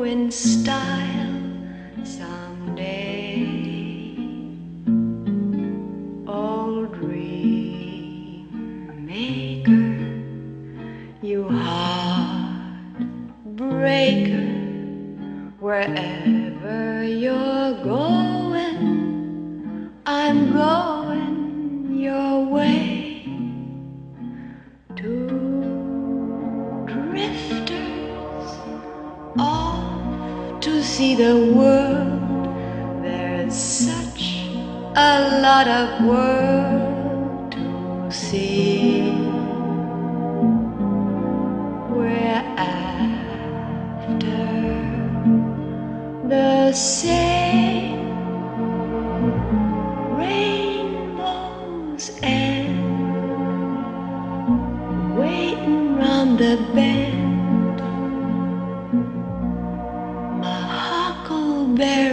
in style someday. Oh, dream maker, you heartbreaker, wherever you're going, I'm going your way. Two drifters off to see the world. There's such a lot of world to see. We're after the same rainbows and waiting round the bend. My huckleberry